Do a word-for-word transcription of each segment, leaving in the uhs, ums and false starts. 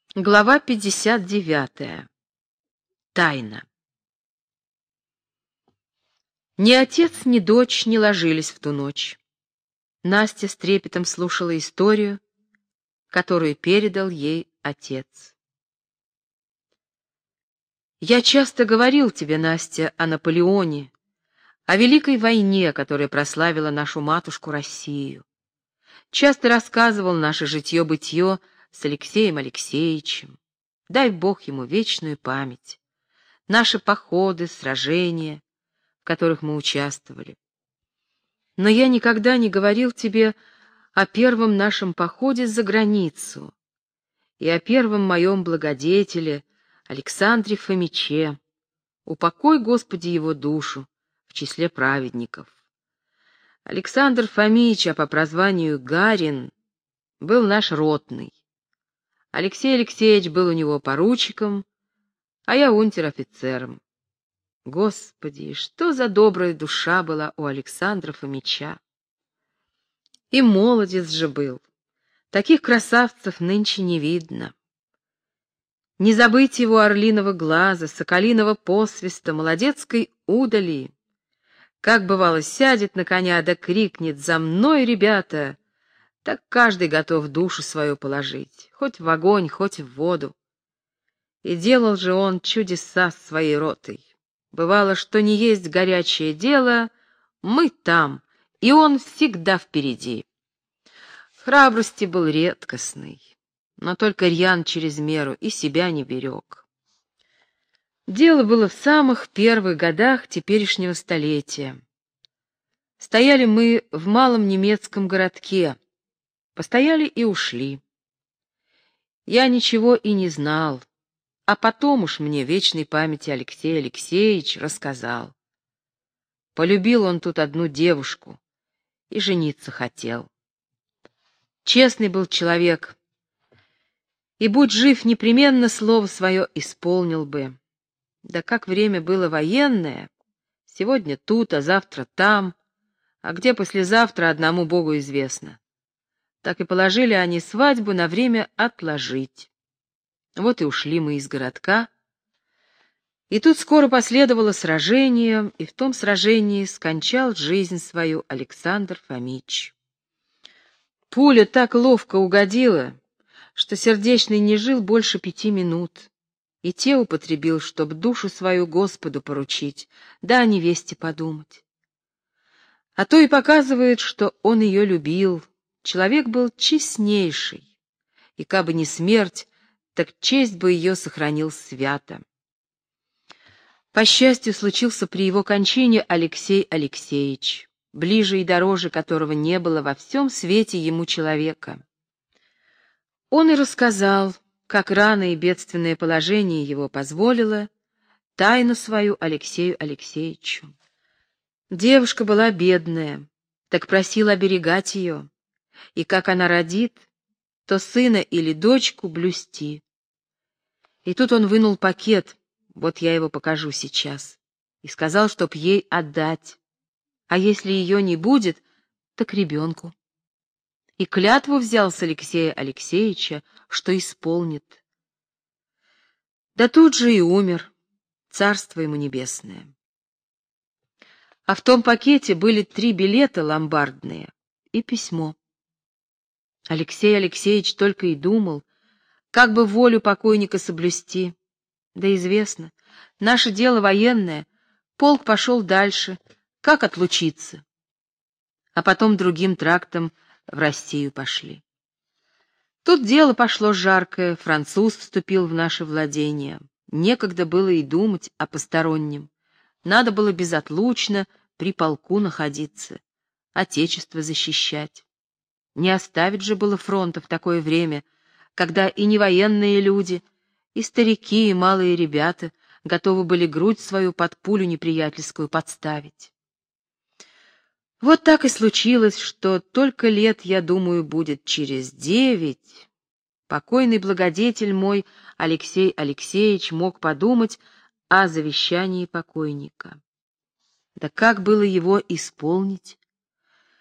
Глава пятьдесят девятая. Тайна. Ни отец, ни дочь не ложились в ту ночь. Настя с трепетом слушала историю, которую передал ей отец. «Я часто говорил тебе, Настя, о Наполеоне, о Великой войне, которая прославила нашу матушку Россию. Часто рассказывал наше житье-бытье с Алексеем Алексеевичем. Дай Бог ему вечную память. Наши походы, сражения, в которых мы участвовали. Но я никогда не говорил тебе о первом нашем походе за границу и о первом моем благодетеле Александре Фомиче. Упокой, Господи, его душу в числе праведников. Александр Фомич, а по прозванию Гарин, был наш ротный. Алексей Алексеевич был у него поручиком, а я унтер-офицером. Господи, что за добрая душа была у Александра Фомича! И молодец же был. Таких красавцев нынче не видно. Не забыть его орлиного глаза, соколиного посвиста, молодецкой удали. Как бывало, сядет на коня да крикнет: «За мной, ребята!» Так каждый готов душу свою положить, хоть в огонь, хоть в воду. И делал же он чудеса с своей ротой. Бывало, что не есть горячее дело, мы там, и он всегда впереди. Храбрости был редкостный, но только рьян через меру и себя не берег. Дело было в самых первых годах теперешнего столетия. Стояли мы в малом немецком городке, постояли и ушли. Я ничего и не знал, а потом уж мне вечной памяти Алексей Алексеевич рассказал. Полюбил он тут одну девушку и жениться хотел. Честный был человек, и, будь жив, непременно слово свое исполнил бы. Да как время было военное, сегодня тут, а завтра там, а где послезавтра, одному Богу известно. Так и положили они свадьбу на время отложить. Вот и ушли мы из городка. И тут скоро последовало сражение, и в том сражении скончал жизнь свою Александр Фомич. Пуля так ловко угодила, что сердечный не жил больше пяти минут, и те употребил, чтоб душу свою Господу поручить, да о невесте подумать. А то и показывает, что он ее любил. Человек был честнейший, и кабы не смерть, так честь бы ее сохранил свято. По счастью, случился при его кончине Алексей Алексеевич, ближе и дороже которого не было во всем свете ему человека. Он и рассказал, как рано и бедственное положение его позволило, тайну свою Алексею Алексеевичу. Девушка была бедная, так просил оберегать ее, и как она родит, то сына или дочку блюсти. И тут он вынул пакет, вот я его покажу сейчас, и сказал, чтоб ей отдать, а если ее не будет, так ребенку. И клятву взял с Алексея Алексеевича, что исполнит. Да тут же и умер, царство ему небесное. А в том пакете были три билета ломбардные и письмо. Алексей Алексеевич только и думал, как бы волю покойника соблюсти. Да известно, наше дело военное, полк пошел дальше, как отлучиться? А потом другим трактом в Россию пошли. Тут дело пошло жаркое, француз вступил в наше владение. Некогда было и думать о постороннем. Надо было безотлучно при полку находиться, отечество защищать. Не оставить же было фронта в такое время, когда и невоенные люди, и старики, и малые ребята готовы были грудь свою под пулю неприятельскую подставить. Вот так и случилось, что только лет, я думаю, будет через девять, покойный благодетель мой Алексей Алексеевич мог подумать о завещании покойника. Да как было его исполнить?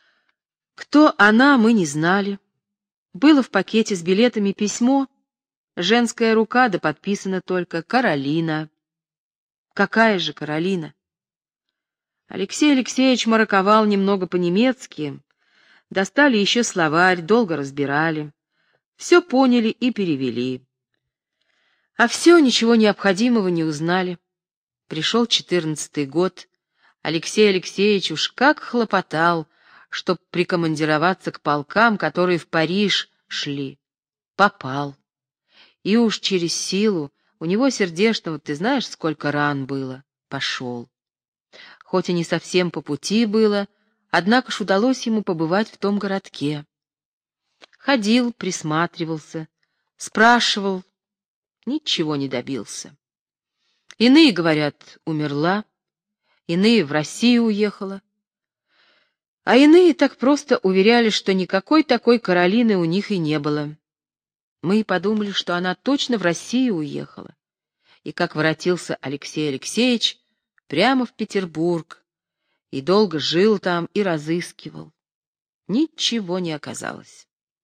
Кто она, мы не знали. Было в пакете с билетами письмо, Женская рука, да подписана только Каролина. Какая же Каролина? Алексей Алексеевич мараковал немного по-немецки, достали еще словарь, долго разбирали, все поняли и перевели. А все, ничего необходимого не узнали. Пришел четырнадцатый год, Алексей Алексеевич уж как хлопотал, чтоб прикомандироваться к полкам, которые в Париж шли. Попал. И уж через силу, у него сердечного, ты знаешь, сколько ран было, пошел. Хоть и не совсем по пути было, однако ж удалось ему побывать в том городке. Ходил, присматривался, спрашивал, ничего не добился. Иные говорят, умерла, иные в Россию уехала, а иные так просто уверяли, что никакой такой Каролины у них и не было. Мы и подумали, что она точно в Россию уехала. И как воротился Алексей Алексеевич, прямо в Петербург, и долго жил там и разыскивал. Ничего не оказалось.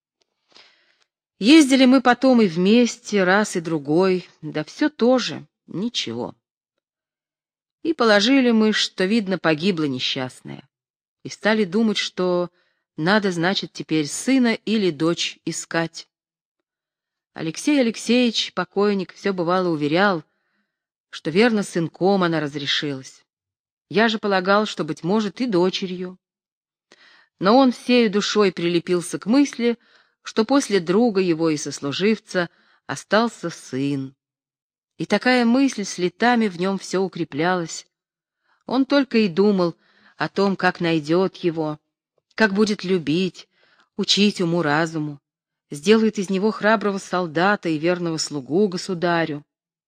Ездили мы потом и вместе, раз и другой, да все тоже, ничего. И положили мы, что, видно, погибла несчастная, и стали думать, что надо, значит, теперь сына или дочь искать. Алексей Алексеевич, покойник, все бывало уверял, что верно сынком она разрешилась. Я же полагал, что, быть может, и дочерью. Но он всею душой прилепился к мысли, что после друга его и сослуживца остался сын. И такая мысль с летами в нем все укреплялась. Он только и думал о том, как найдет его, как будет любить, учить уму-разуму, сделает из него храброго солдата и верного слугу государю.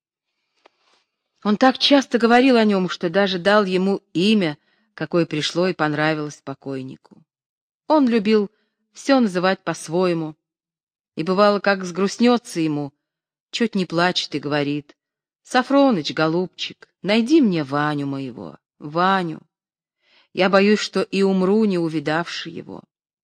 Он так часто говорил о нем, что даже дал ему имя, какое пришло и понравилось покойнику. Он любил все называть по-своему, и бывало, как сгрустнется ему, чуть не плачет и говорит: «Сафроныч, голубчик, найди мне Ваню моего, Ваню. Я боюсь, что и умру, не увидавши его».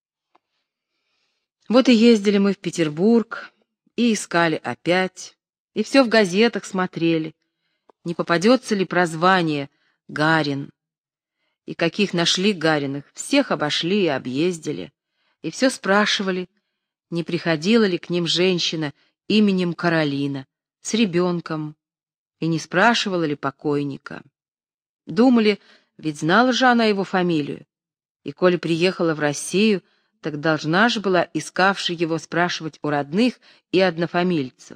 Вот и ездили мы в Петербург, и искали опять, и все в газетах смотрели, не попадется ли прозвание «Гарин». И каких нашли Гариных, всех обошли и объездили, и все спрашивали, не приходила ли к ним женщина именем Каролина, с ребенком, и не спрашивала ли покойника. Думали, ведь знала же она его фамилию, и коли приехала в Россию, так должна же была искавший его спрашивать у родных и однофамильцев.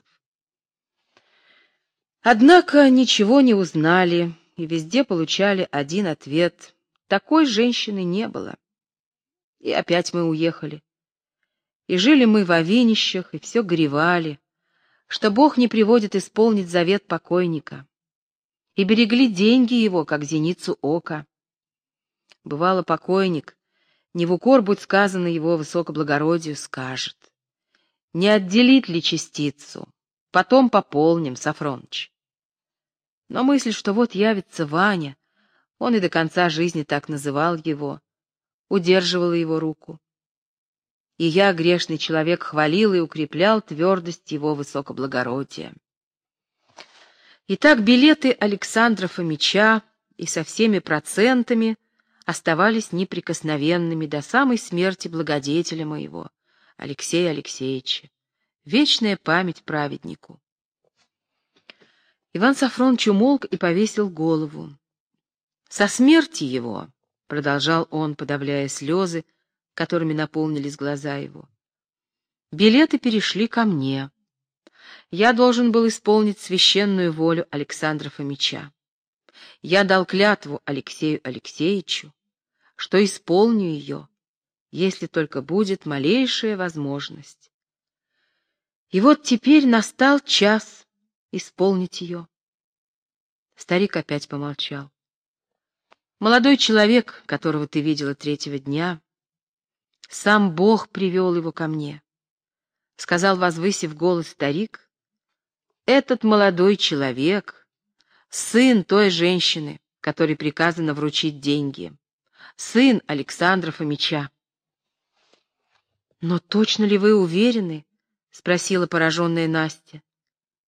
Однако ничего не узнали, и везде получали один ответ: такой женщины не было. И опять мы уехали. И жили мы в Овинищах, и все горевали, что Бог не приводит исполнить завет покойника, и берегли деньги его, как зеницу ока. Бывало, покойник, не в укор будь сказано его высокоблагородию, скажет: не отделить ли частицу, потом пополним, Сафроныч. Но мысль, что вот явится Ваня, он и до конца жизни так называл его, удерживала его руку. И я, грешный человек, хвалил и укреплял твердость его высокоблагородия. Итак, билеты Александра Фомича и со всеми процентами оставались неприкосновенными до самой смерти благодетеля моего, Алексея Алексеевича. Вечная память праведнику. Иван Сафроныч умолк и повесил голову. Со смерти его, — продолжал он, подавляя слезы, которыми наполнились глаза его, — билеты перешли ко мне. Я должен был исполнить священную волю Александра Фомича. Я дал клятву Алексею Алексеевичу, что исполню ее, если только будет малейшая возможность. И вот теперь настал час исполнить ее. Старик опять помолчал. Молодой человек, которого ты видела третьего дня, сам Бог привел его ко мне, — сказал, возвысив голос, старик. Этот молодой человек — сын той женщины, которой приказано вручить деньги, сын Александра Фомича. — Но точно ли вы уверены? — спросила пораженная Настя.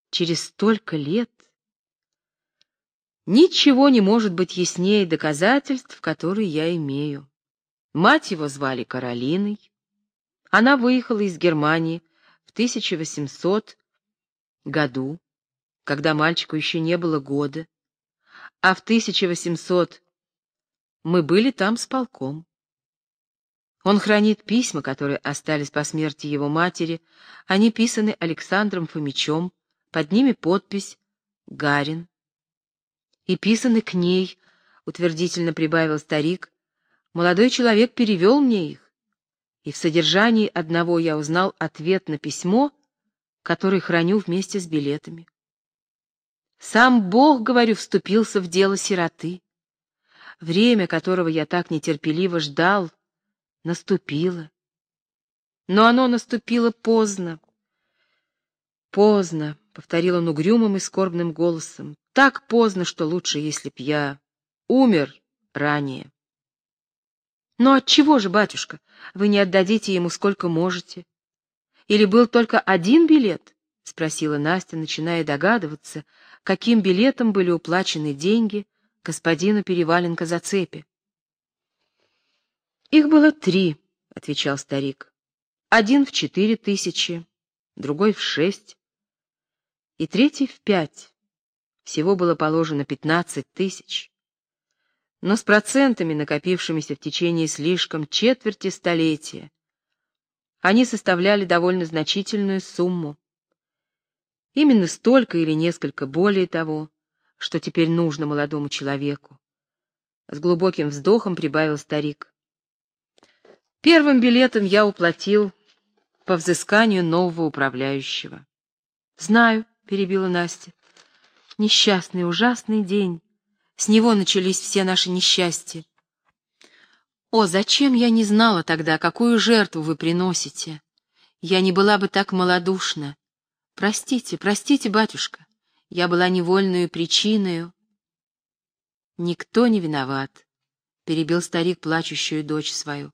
через столько лет. Ничего не может быть яснее доказательств, которые я имею. Мать его звали Каролиной. Она выехала из Германии в тысяча восьмисотом году, когда мальчику еще не было года, а в тысяча восьмисотом мы были там с полком. Он хранит письма, которые остались по смерти его матери. Они писаны Александром Фомичом, под ними подпись «Гарин». И писаны к ней, утвердительно прибавил старик. Молодой человек перевел мне их, и в содержании одного я узнал ответ на письмо, который храню вместе с билетами. Сам Бог, говорю, вступился в дело сироты. Время, которого я так нетерпеливо ждал, наступило. Но оно наступило поздно. Поздно, — повторил он угрюмым и скорбным голосом, — так поздно, что лучше, если б я умер ранее. Но отчего же, батюшка, вы не отдадите ему сколько можете? Или был только один билет? — спросила Настя, начиная догадываться, каким билетом были уплачены деньги господину Переваленко за цепи. «Их было три», — отвечал старик. «Один в четыре тысячи, другой в шесть, и третий в пять. Всего было положено пятнадцать тысяч. Но с процентами, накопившимися в течение слишком четверти столетия, они составляли довольно значительную сумму. Именно столько или несколько более того, что теперь нужно молодому человеку. С глубоким вздохом прибавил старик. Первым билетом я уплатил по взысканию нового управляющего. Знаю, — перебила Настя, — несчастный, ужасный день. С него начались все наши несчастья. О, зачем я не знала тогда, какую жертву вы приносите? Я не была бы так малодушна. Простите, простите, батюшка, я была невольную причиною. Никто не виноват, — перебил старик плачущую дочь свою.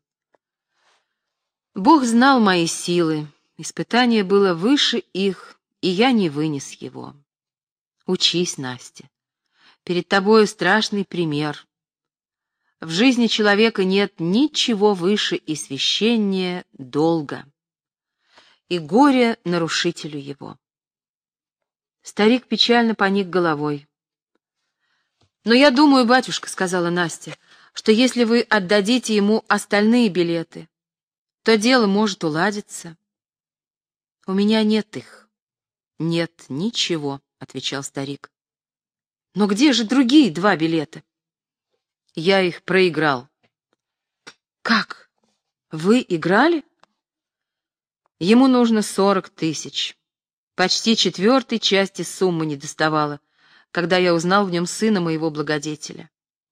Бог знал мои силы, испытание было выше их, и я не вынес его. Учись, Настя. Перед тобою страшный пример. В жизни человека нет ничего выше и священнее долга, и горе нарушителю его. Старик печально поник головой. «Но я думаю, батюшка, — сказала Настя, — что если вы отдадите ему остальные билеты, то дело может уладиться». «У меня нет их». «Нет ничего», — отвечал старик. «Но где же другие два билета?» «Я их проиграл». «Как? Вы играли?» «Ему нужно сорок тысяч. Почти четвертой части суммы не доставало, когда я узнал в нем сына моего благодетеля.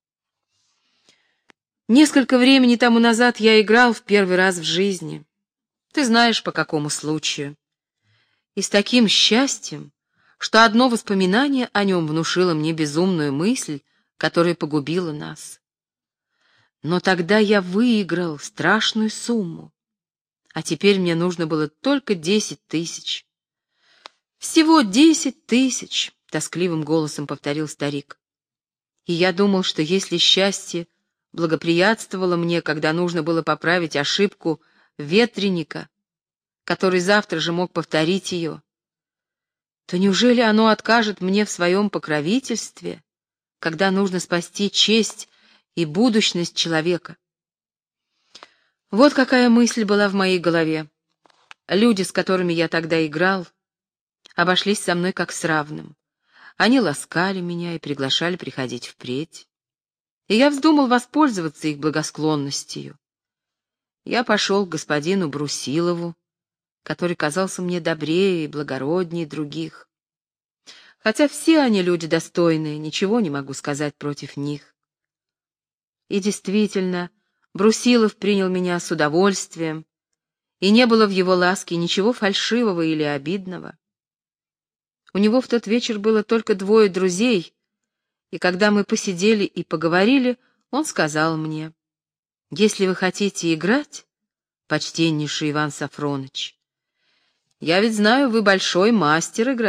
Несколько времени тому назад я играл в первый раз в жизни. Ты знаешь, по какому случаю. И с таким счастьем, что одно воспоминание о нем внушило мне безумную мысль, которая погубила нас. Но тогда я выиграл страшную сумму, а теперь мне нужно было только десять тысяч. Всего десять тысяч, — тоскливым голосом повторил старик. И я думал, что если счастье благоприятствовало мне, когда нужно было поправить ошибку ветреника, который завтра же мог повторить ее, то неужели оно откажет мне в своем покровительстве, когда нужно спасти честь и будущность человека? Вот какая мысль была в моей голове. Люди, с которыми я тогда играл, обошлись со мной как с равным. Они ласкали меня и приглашали приходить впредь. И я вздумал воспользоваться их благосклонностью. Я пошел к господину Брусилову, который казался мне добрее и благороднее других. Хотя все они люди достойные, ничего не могу сказать против них. И действительно, Брусилов принял меня с удовольствием, и не было в его ласке ничего фальшивого или обидного. У него в тот вечер было только двое друзей, и когда мы посидели и поговорили, он сказал мне: «Если вы хотите играть, почтеннейший Иван Сафроныч, я ведь знаю, вы большой мастер играть,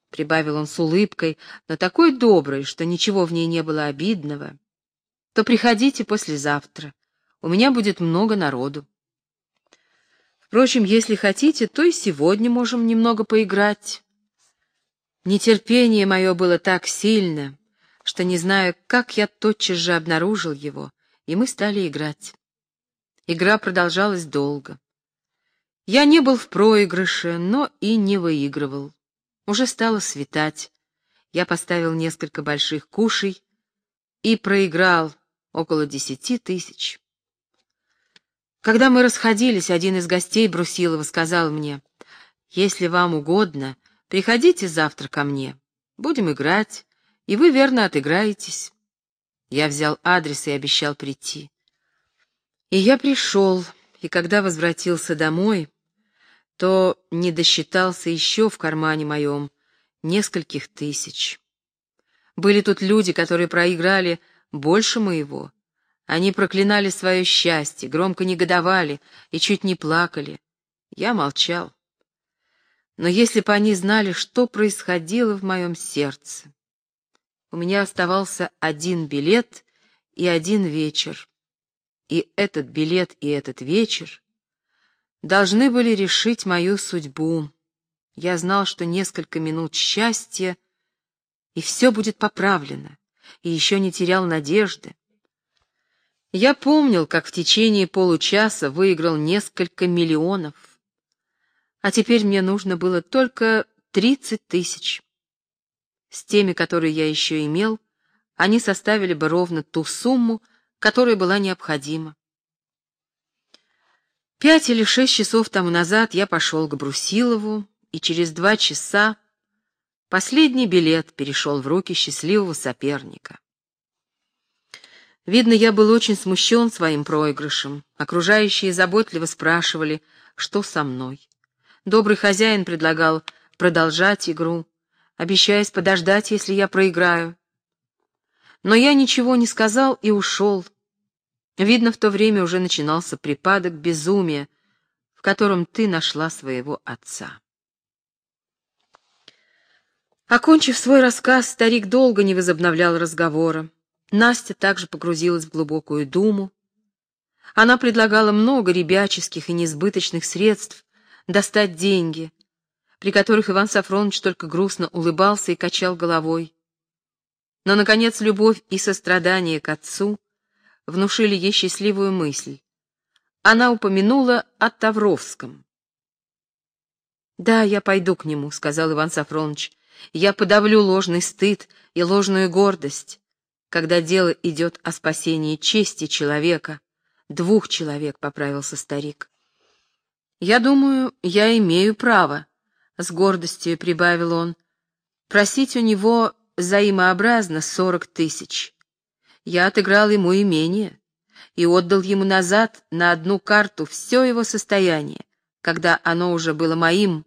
— прибавил он с улыбкой, но такой доброй, что ничего в ней не было обидного, — то приходите послезавтра. У меня будет много народу. Впрочем, если хотите, то и сегодня можем немного поиграть. Нетерпение мое было так сильно, что не знаю, как я тотчас же обнаружил его, и мы стали играть. Игра продолжалась долго. Я не был в проигрыше, но и не выигрывал. Уже стало светать. Я поставил несколько больших кушей и проиграл около десяти тысяч. Когда мы расходились, один из гостей Брусилова сказал мне: «Если вам угодно, приходите завтра ко мне. Будем играть, и вы верно отыграетесь». Я взял адрес и обещал прийти. И я пришел, и когда возвратился домой, то не досчитался еще в кармане моем нескольких тысяч. Были тут люди, которые проиграли больше моего. Они проклинали свое счастье, громко негодовали и чуть не плакали. Я молчал. Но если бы они знали, что происходило в моем сердце. У меня оставался один билет и один вечер. И этот билет и этот вечер должны были решить мою судьбу. Я знал, что несколько минут счастья, и все будет поправлено, и еще не терял надежды. Я помнил, как в течение получаса выиграл несколько миллионов, а теперь мне нужно было только тридцать тысяч. С теми, которые я еще имел, они составили бы ровно ту сумму, которая была необходима. Пять или шесть часов тому назад я пошел к Брусилову, и через два часа последний билет перешел в руки счастливого соперника. Видно, я был очень смущен своим проигрышем. Окружающие заботливо спрашивали, что со мной. Добрый хозяин предлагал продолжать игру, обещаясь подождать, если я проиграю. Но я ничего не сказал и ушел. Видно, в то время уже начинался припадок безумия, в котором ты нашла своего отца. Окончив свой рассказ, старик долго не возобновлял разговора. Настя также погрузилась в глубокую думу. Она предлагала много ребяческих и несбыточных средств достать деньги, при которых Иван Сафроныч только грустно улыбался и качал головой. Но, наконец, любовь и сострадание к отцу внушили ей счастливую мысль. Она упомянула о Тавровском. «Да, я пойду к нему», — сказал Иван Сафроныч. «Я подавлю ложный стыд и ложную гордость, когда дело идет о спасении чести человека, двух человек», — поправился старик. «Я думаю, я имею право», — с гордостью прибавил он, — «просить у него взаимообразно сорок тысяч. Я отыграл ему имение и отдал ему назад на одну карту все его состояние, когда оно уже было моим».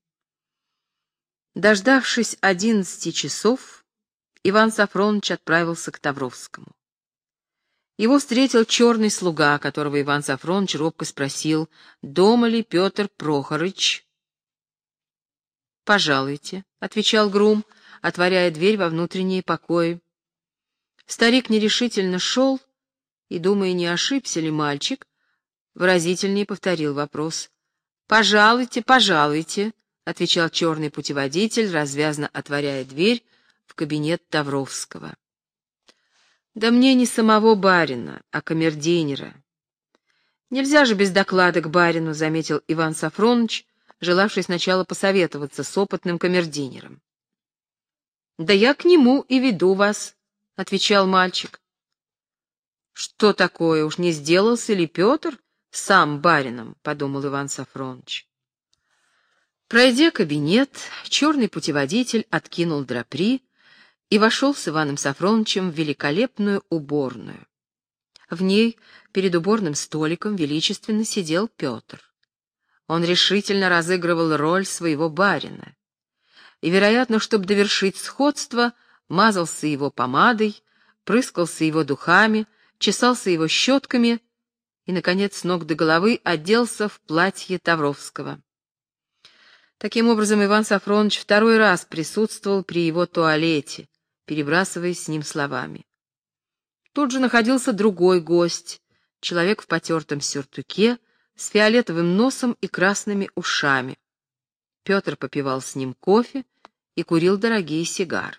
Дождавшись одиннадцати часов, Иван Сафроныч отправился к Тавровскому. Его встретил черный слуга, которого Иван Сафроныч робко спросил, дома ли Петр Прохорыч. «Пожалуйте», — отвечал грум, отворяя дверь во внутренние покои. Старик нерешительно шел и, думая, не ошибся ли мальчик, выразительнее повторил вопрос. «Пожалуйте, пожалуйте», — отвечал черный путеводитель, развязно отворяя дверь в кабинет Тавровского. «Да мне не самого барина, а камердинера». «Нельзя же без доклада к барину», — заметил Иван Сафроныч, желавший сначала посоветоваться с опытным камердинером. «Да я к нему и веду вас», — отвечал мальчик. «Что такое, уж не сделался ли Петр сам барином?» — подумал Иван Сафроныч. Пройдя кабинет, черный путеводитель откинул драпри и вошел с Иваном Сафронычем в великолепную уборную. В ней, перед уборным столиком, величественно сидел Петр. Он решительно разыгрывал роль своего барина. И, вероятно, чтобы довершить сходство, мазался его помадой, прыскался его духами, чесался его щетками и, наконец, с ног до головы оделся в платье Тавровского. Таким образом, Иван Сафроныч второй раз присутствовал при его туалете, перебрасываясь с ним словами. Тут же находился другой гость, человек в потертом сюртуке, с фиолетовым носом и красными ушами. Петр попивал с ним кофе и курил дорогие сигары.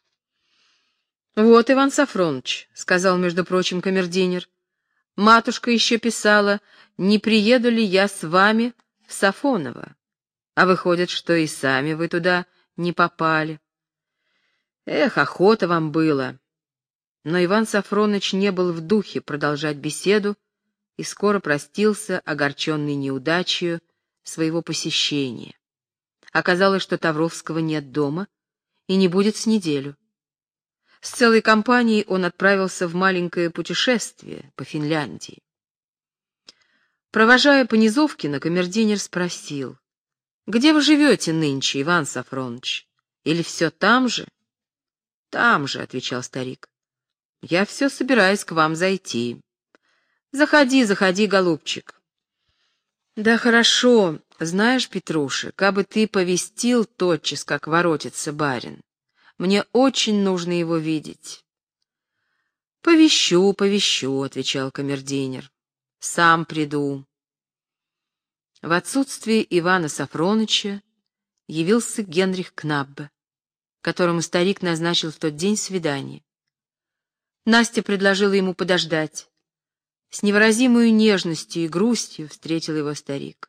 «Вот, Иван Сафроныч», — сказал, между прочим, камердинер, — «матушка еще писала, не приеду ли я с вами в Сафоново, а выходит, что и сами вы туда не попали. Эх, охота вам было». Но Иван Сафроныч не был в духе продолжать беседу и скоро простился, огорченный неудачею своего посещения. Оказалось, что Тавровского нет дома и не будет с неделю. С целой компанией он отправился в маленькое путешествие по Финляндии. Провожая Понизовкина, камердинер спросил: «Где вы живете нынче, Иван Сафроныч? Или все там же?» «Там же», — отвечал старик. «Я все собираюсь к вам зайти. Заходи, заходи, голубчик». «Да хорошо. Знаешь, Петруша, кабы ты повестил тотчас, как воротится барин. Мне очень нужно его видеть». «Повещу, повещу», — отвечал камердинер. «Сам приду». В отсутствие Ивана Сафроныча явился Генрих Кнаббе, которому старик назначил в тот день свидание. Настя предложила ему подождать. С невыразимой нежностью и грустью встретил его старик.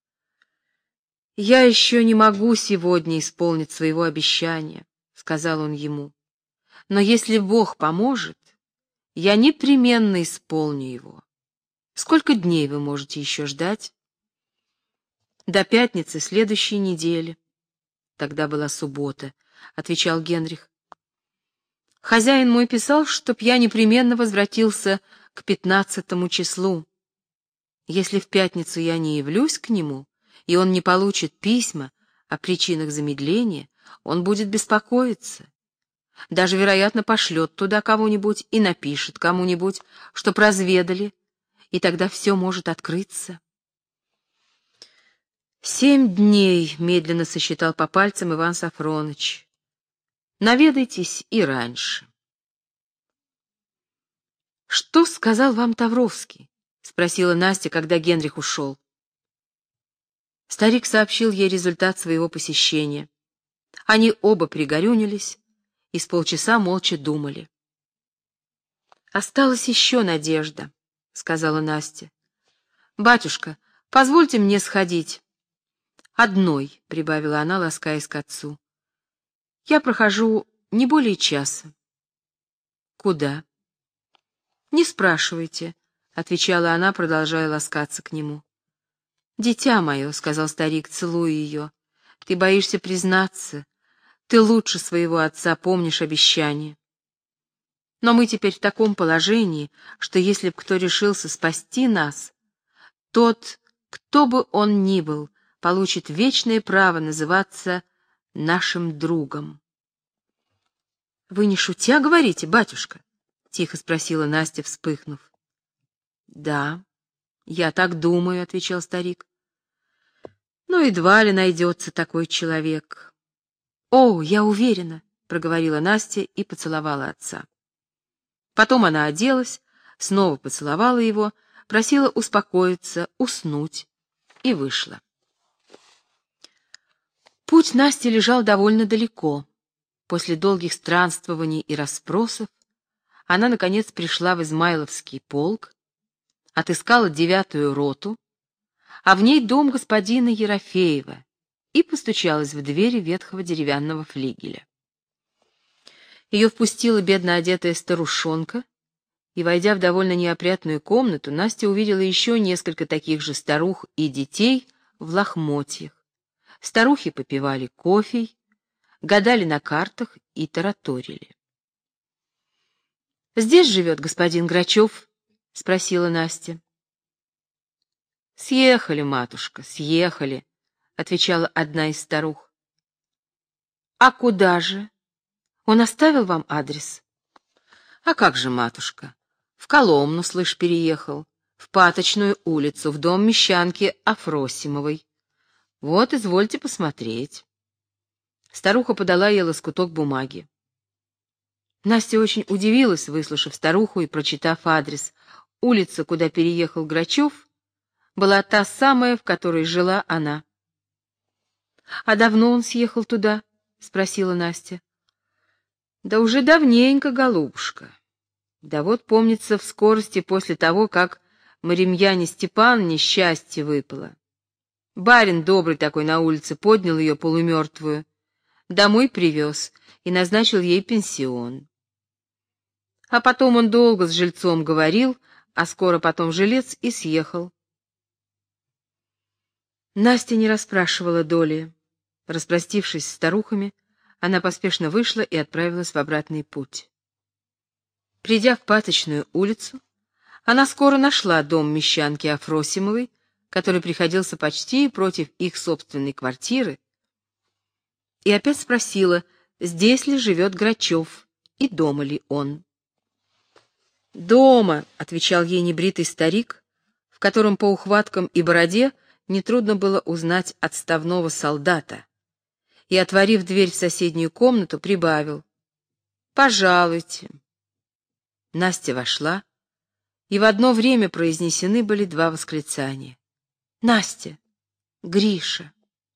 «Я еще не могу сегодня исполнить своего обещания», — сказал он ему. «Но если Бог поможет, я непременно исполню его. Сколько дней вы можете еще ждать?» «До пятницы следующей недели». «Тогда была суббота», — отвечал Генрих. «Хозяин мой писал, чтоб я непременно возвратился к пятнадцатому числу. Если в пятницу я не явлюсь к нему, и он не получит письма о причинах замедления, он будет беспокоиться. Даже, вероятно, пошлет туда кого-нибудь и напишет кому-нибудь, чтоб разведали, и тогда все может открыться». «Семь дней», — медленно сосчитал по пальцам Иван Сафроныч. «Наведайтесь и раньше». «Что сказал вам Тавровский?» — спросила Настя, когда Генрих ушел. Старик сообщил ей результат своего посещения. Они оба пригорюнились и с полчаса молча думали. «Осталась еще надежда», — сказала Настя. «Батюшка, позвольте мне сходить». «Одной», — прибавила она, ласкаясь к отцу. «Я прохожу не более часа». «Куда?» «Не спрашивайте», — отвечала она, продолжая ласкаться к нему. «Дитя мое», — сказал старик, целуя ее, — «ты боишься признаться, ты лучше своего отца помнишь обещание. Но мы теперь в таком положении, что если б кто решился спасти нас, тот, кто бы он ни был, получит вечное право называться нашим другом». «Вы не шутя говорите, батюшка?» — тихо спросила Настя, вспыхнув. «Да, я так думаю», — отвечал старик. «Но едва ли найдется такой человек». «О, я уверена», — проговорила Настя и поцеловала отца. Потом она оделась, снова поцеловала его, просила успокоиться, уснуть и вышла. Путь Насти лежал довольно далеко. После долгих странствований и расспросов она, наконец, пришла в Измайловский полк, отыскала девятую роту, а в ней дом господина Ерофеева, и постучалась в двери ветхого деревянного флигеля. Ее впустила бедно одетая старушонка, и, войдя в довольно неопрятную комнату, Настя увидела еще несколько таких же старух и детей в лохмотьях. Старухи попивали кофе, гадали на картах и тараторили. «Здесь живет господин Грачев?» — спросила Настя. «Съехали, матушка, съехали», — отвечала одна из старух. «А куда же? Он оставил вам адрес?» «А как же, матушка? В Коломну, слышь, переехал, в Паточную улицу, в дом мещанки Афросимовой. Вот, извольте посмотреть. Старуха подала ей лоскуток бумаги. Настя очень удивилась, выслушав старуху и прочитав адрес. Улица, куда переехал Грачев, была та самая, в которой жила она. — А давно он съехал туда? — спросила Настя. — Да уже давненько, голубушка. Да вот, помнится, в скорости после того, как Маримьяне Степановне счастье выпало. Барин добрый такой на улице поднял ее полумертвую, домой привез и назначил ей пенсион. А потом он долго с жильцом говорил, а скоро потом жилец и съехал. Настя не расспрашивала доли. Распростившись с старухами, она поспешно вышла и отправилась в обратный путь. Придя в Паточную улицу, она скоро нашла дом мещанки Афросимовой, который приходился почти против их собственной квартиры, и опять спросила, здесь ли живет Грачев и дома ли он. «Дома», — отвечал ей небритый старик, в котором по ухваткам и бороде нетрудно было узнать отставного солдата, и, отворив дверь в соседнюю комнату, прибавил: «Пожалуйте». Настя вошла, и в одно время произнесены были два восклицания: «Настя! Гриша!»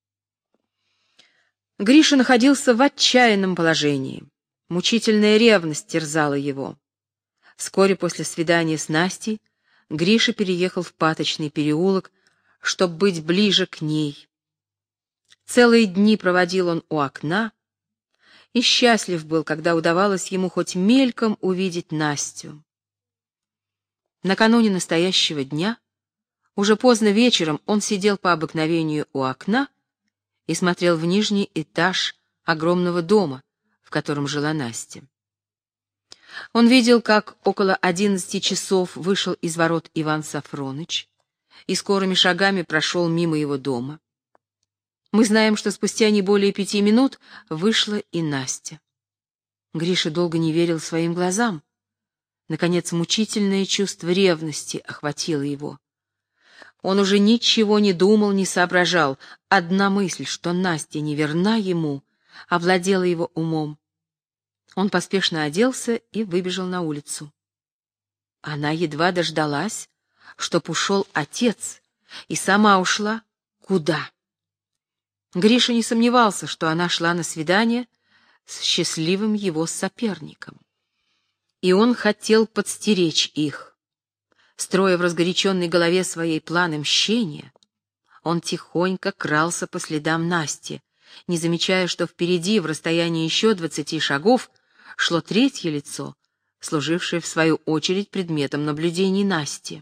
Гриша находился в отчаянном положении. Мучительная ревность терзала его. Вскоре после свидания с Настей Гриша переехал в Паточный переулок, чтобы быть ближе к ней. Целые дни проводил он у окна и счастлив был, когда удавалось ему хоть мельком увидеть Настю. Накануне настоящего дня, уже поздно вечером, он сидел по обыкновению у окна и смотрел в нижний этаж огромного дома, в котором жила Настя. Он видел, как около одиннадцати часов вышел из ворот Иван Сафроныч и скорыми шагами прошел мимо его дома. Мы знаем, что спустя не более пяти минут вышла и Настя. Гриша долго не верил своим глазам. Наконец, мучительное чувство ревности охватило его. Он уже ничего не думал, не соображал. Одна мысль, что Настя не верна ему, овладела его умом. Он поспешно оделся и выбежал на улицу. Она едва дождалась, чтоб ушел отец, и сама ушла. Куда? Гриша не сомневался, что она шла на свидание с счастливым его соперником. И он хотел подстеречь их. Строя в разгоряченной голове своей планы мщения, он тихонько крался по следам Насти, не замечая, что впереди, в расстоянии еще двадцати шагов, шло третье лицо, служившее в свою очередь предметом наблюдений Насти.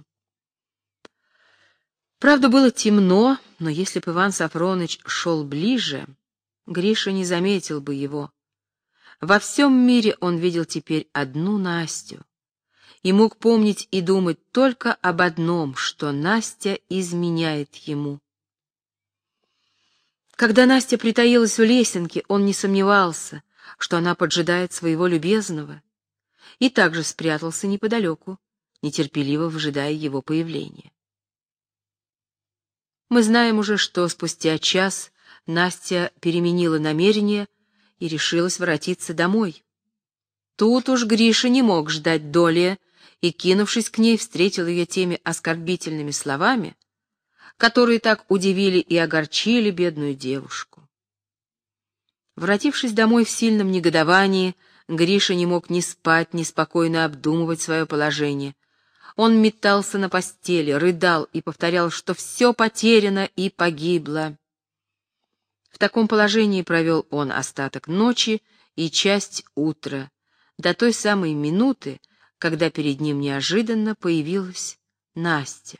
Правда, было темно, но если бы Иван Сафроныч шел ближе, Гриша не заметил бы его. Во всем мире он видел теперь одну Настю и мог помнить и думать только об одном, что Настя изменяет ему. Когда Настя притаилась у лесенки, он не сомневался, что она поджидает своего любезного, и также спрятался неподалеку, нетерпеливо выжидая его появления. Мы знаем уже, что спустя час Настя переменила намерение и решилась воротиться домой. Тут уж Гриша не мог ждать доли и, кинувшись к ней, встретил ее теми оскорбительными словами, которые так удивили и огорчили бедную девушку. Воротившись домой в сильном негодовании, Гриша не мог ни спать, ни спокойно обдумывать свое положение. Он метался на постели, рыдал и повторял, что все потеряно и погибло. В таком положении провел он остаток ночи и часть утра, до той самой минуты, когда перед ним неожиданно появилась Настя.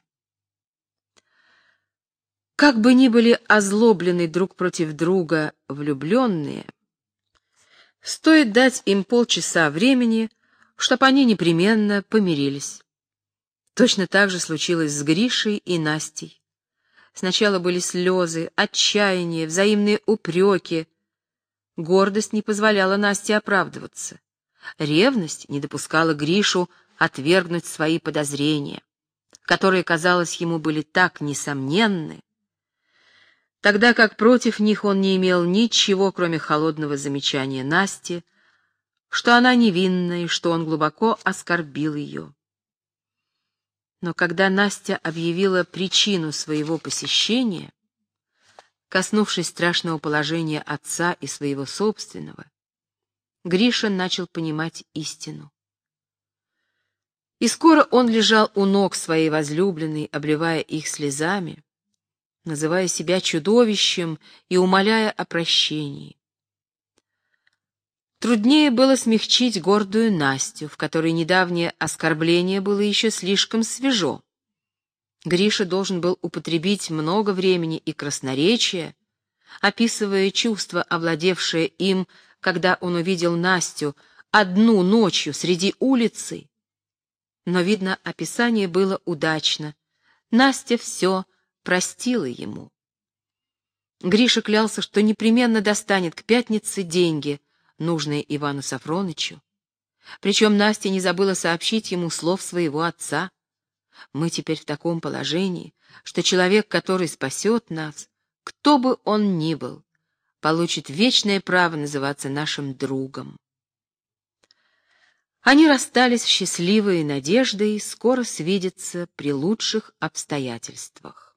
Как бы ни были озлоблены друг против друга влюбленные, стоит дать им полчаса времени, чтоб они непременно помирились. Точно так же случилось с Гришей и Настей. Сначала были слезы, отчаяние, взаимные упреки. Гордость не позволяла Насте оправдываться. Ревность не допускала Гришу отвергнуть свои подозрения, которые, казалось, ему были так несомненны. тогда как против них он не имел ничего, кроме холодного замечания Насти, что она невинна и что он глубоко оскорбил ее. Но когда Настя объявила причину своего посещения, коснувшись страшного положения отца и своего собственного, Гриша начал понимать истину. И скоро он лежал у ног своей возлюбленной, обливая их слезами, называя себя чудовищем и умоляя о прощении. Труднее было смягчить гордую Настю, в которой недавнее оскорбление было еще слишком свежо. Гриша должен был употребить много времени и красноречия, описывая чувство, овладевшее им, когда он увидел Настю одну ночью среди улицы. Но, видно, описание было удачно. Настя все простила ему. Гриша клялся, что непременно достанет к пятнице деньги, нужные Ивану Сафронычу. Причем Настя не забыла сообщить ему слов своего отца. Мы теперь в таком положении, что человек, который спасет нас, кто бы он ни был, получит вечное право называться нашим другом. Они расстались в счастливой надеждой скоро свидеться при лучших обстоятельствах.